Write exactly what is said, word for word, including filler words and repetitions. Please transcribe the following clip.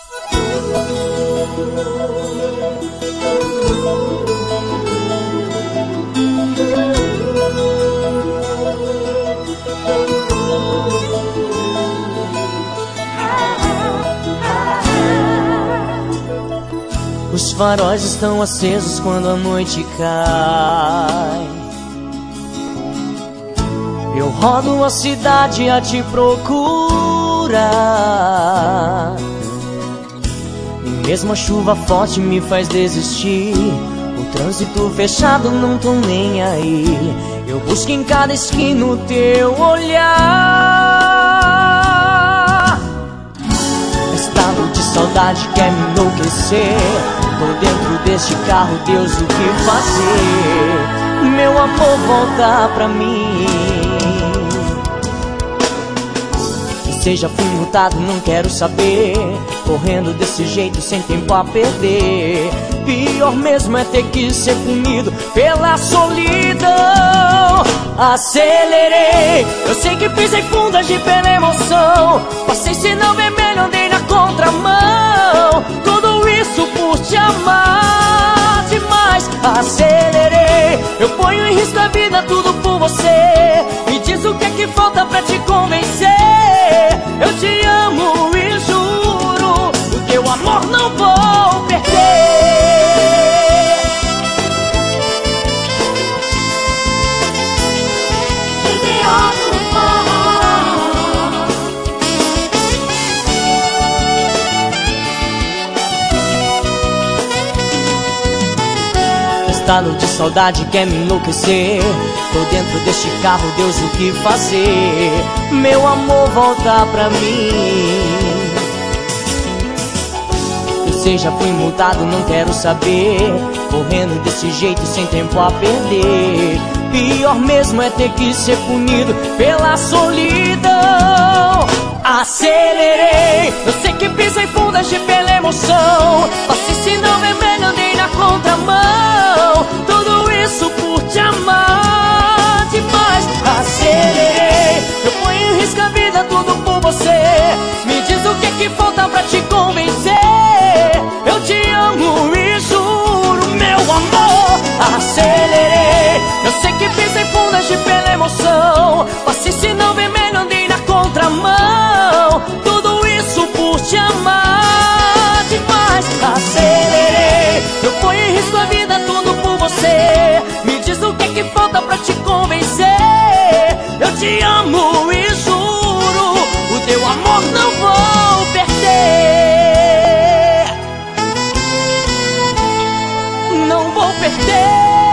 Os faróis estão acesos quando a noite cai. Eu rodo a cidade a te procurar, e mesmo a chuva forte me faz desistir. O trânsito fechado, não tô nem aí. Eu busco em cada esquina o teu olhar. Estado de saudade quer me enlouquecer. Tô dentro deste carro, Deus, o que fazer? Meu amor, volta pra mim. E seja fui multado, não quero saber. Correndo desse jeito, sem tempo a perder. Pior mesmo é ter que ser punido pela solidão. Acelerei, eu sei que pisei fundo, agi pela emoção. Passei sinal vermelho, andei na contramão. Tudo isso por te amar demais. Acelerei, eu ponho em risco a vida, tudo por você. Me diz o que é que falta pra te convencer. Eu te amo e juro, o teu amor não vou perder. Estado de saudade quer me enlouquecer. Tô dentro deste carro, Deus, o que fazer? Meu amor, volta pra mim. Eu sei, já fui multado, não quero saber. Correndo desse jeito, sem tempo a perder. Pior mesmo é ter que ser punido pela solidão. Acelerei, eu sei que pisei fundo, agi pela emoção. Passei sinal vermelho, andei na contramão. Tudo isso por te amar demais. Acelerei, eu ponho em risco a vida, tudo por você. Me diz o que é que falta pra te convencer. Eu te amo e juro, meu amor. Acelerei, eu sei que pisei fundo, agi pela emoção. Passei sinal vermelho, andei na contramão. Tudo isso por te amar demais. Acelerei, eu ponho em risco a vida, tudo por você. Me diz o que é que falta pra te convencer. Eu te amo e juro, o teu amor não vou perder. Não vou perder.